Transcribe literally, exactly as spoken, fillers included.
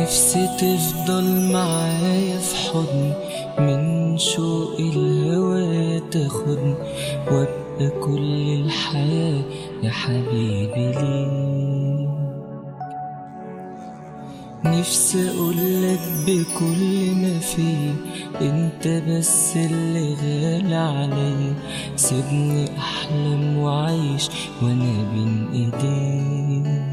نفسي تفضل معايا في حضن من شوق الهوى تاخدني، وابقى كل الحياة يا حبيبي ليك. نفسي اقولك بكل ما فيه انت بس اللي غالي عليا، سيبني احلم وعيش وانا بين ايديك.